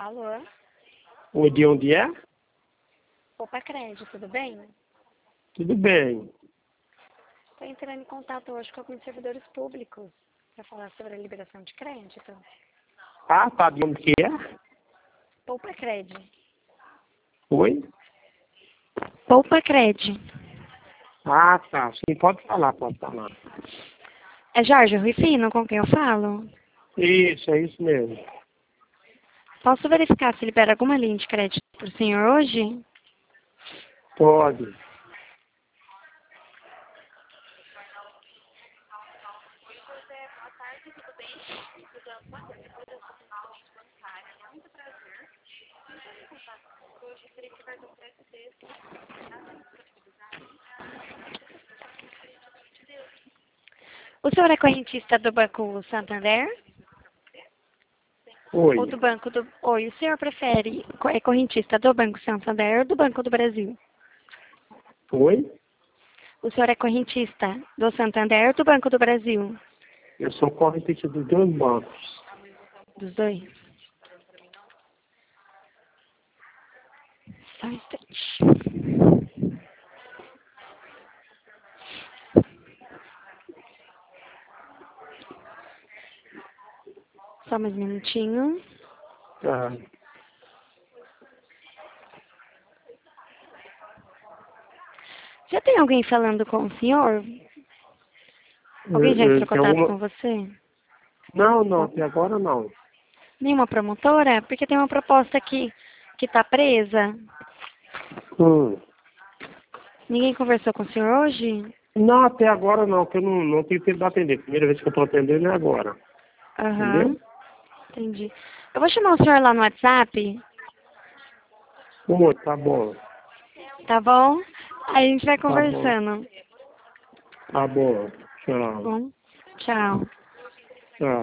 Alô? Oi, de onde é? Poupa Crédito, tudo bem? Tudo bem. Estou entrando em contato hoje com alguns servidores públicos para falar sobre a liberação de crédito. Ah, tá, de onde que é? Poupa Crédito. Oi? Poupa Crédito. Ah, tá. Sim, pode falar, pode falar. É Jorge Rufino com quem eu falo? Isso, é isso mesmo. Posso verificar se libera alguma linha de crédito para o senhor hoje? Pode. O senhor é correntista do Banco Santander? Oi. Ou do Banco do... Oi, o senhor prefere... É correntista do Banco Santander ou do Banco do Brasil? Oi? O senhor é correntista do Santander ou do Banco do Brasil? Eu sou correntista dos dois bancos. Dos dois? Só um instante. Só mais um minutinho. Tá. Já tem alguém falando com o senhor? Alguém já entrou em Tem contato com alguma... você? Não, até agora não. Nenhuma promotora? Porque tem uma proposta aqui que está presa. Hum. Ninguém conversou com o senhor hoje? Não, até agora não, porque eu não tenho tempo de atender. Primeira vez que eu estou atendendo é agora. Aham. Entendeu? Entendi. Eu vou chamar o senhor lá no WhatsApp, Oi, tá bom. tá bom? Aí a gente vai Tá bom. conversando. Tá bom. Tá Tchau. bom? Tchau. Tchau.